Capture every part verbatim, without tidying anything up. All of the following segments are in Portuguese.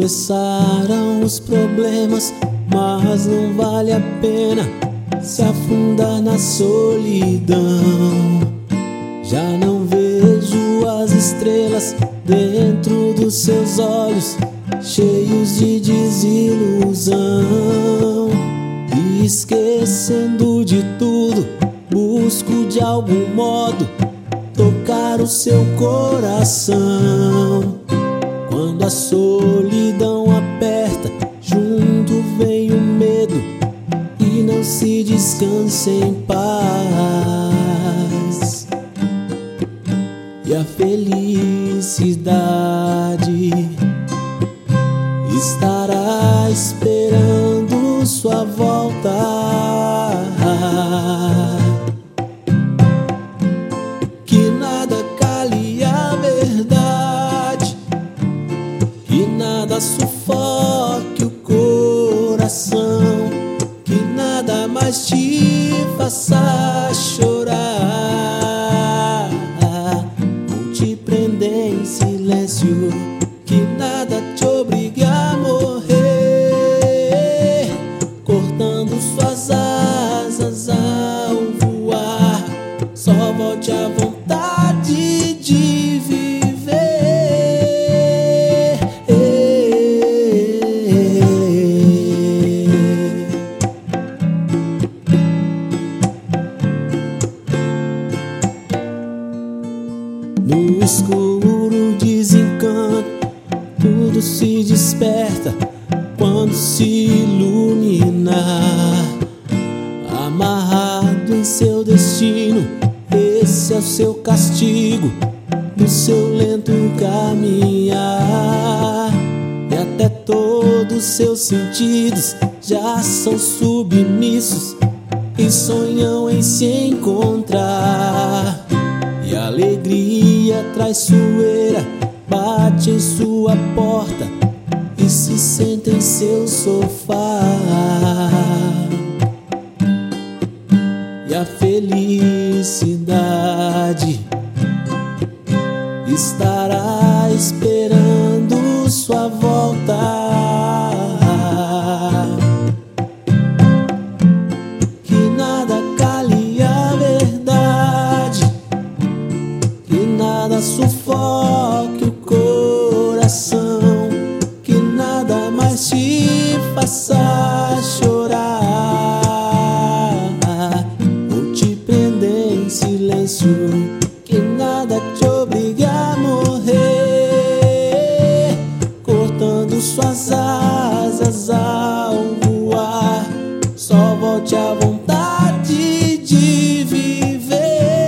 Cessaram os problemas, mas não vale a pena se afundar na solidão. Já não vejo as estrelas dentro dos seus olhos, cheios de desilusão. E esquecendo de tudo, busco de algum modo tocar o seu coração. Quando a solidão aperta, junto vem o medo e não se descansa em paz. E a felicidade estará esperando sua volta. Que nada cale a verdade, que nada sufoque o coração, que nada mais te faça chorar ou te prender em silêncio, que nada te obrigue a morrer, cortando suas asas ao voar. Só volte à vontade de viver. No escuro desencanto, tudo se desperta quando se iluminar. Amarrado em seu destino, esse é o seu castigo do seu lento caminhar. E até todos seus sentidos já são submissos e sonham em se encontrar. E a alegria traiçoeira bate em sua porta e se senta em seu sofá. E a felicidade estará esperando sua volta. Que nada cale a verdade, que nada sufoque o coração, que nada mais te faça chorar ou te prender em silêncio, que nada te obrigue a morrer, cortando suas asas ao voar. Só volte à vontade de viver.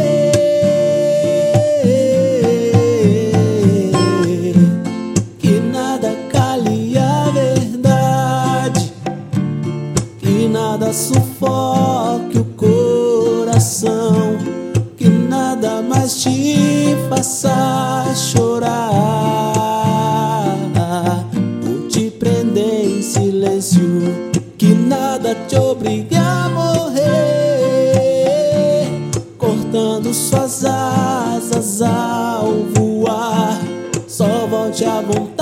Que nada cale a verdade, que nada sufoque o coração, que nada mais te faça chorar ou te prender em silêncio, que nada te obrigue a morrer, cortando suas asas ao voar. Só volte à vontade